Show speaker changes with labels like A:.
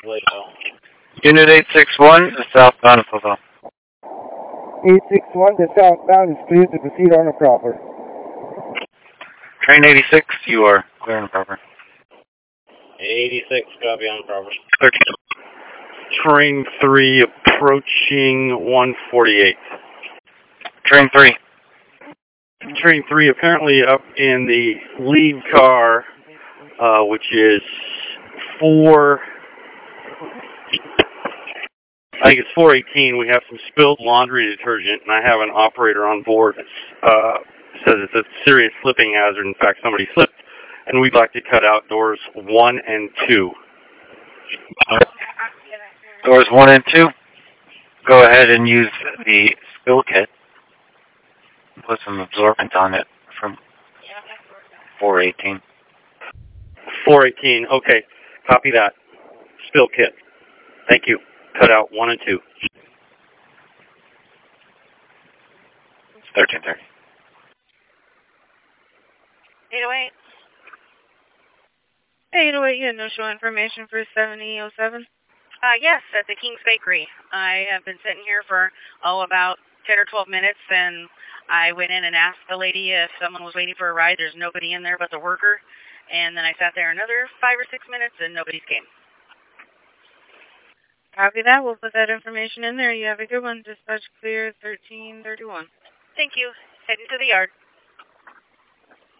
A: Unit 861, southbound Football.
B: 861 to southbound is cleared to proceed on a proper.
A: Train 86, you are clear on proper.
C: 86, copy on proper.
A: 13.
D: Train 3 approaching 148.
A: Train 3.
D: Train 3 apparently up in the lead car, which is 418. We have some spilled laundry detergent, and I have an operator on board that says it's a serious slipping hazard. In fact, somebody slipped, and we'd like to cut out doors 1 and 2.
A: Doors 1 and 2. Go ahead and use the spill kit. Put some absorbent on it from 418.
D: 418, okay. Copy that. Spill kit. Thank you. Cut out 1 and 2.
A: 1330.
E: 808. 808, you had no show information for 7007? Yes, at the King's Bakery. I have been sitting here for, about 10 or 12 minutes, and I went in and asked the lady if someone was waiting for a ride. There's nobody in there but the worker. And then I sat there another 5 or 6 minutes, and nobody came. Copy that. We'll put that information in there. You have a good one. Dispatch clear 1331. Thank you. Heading to the yard.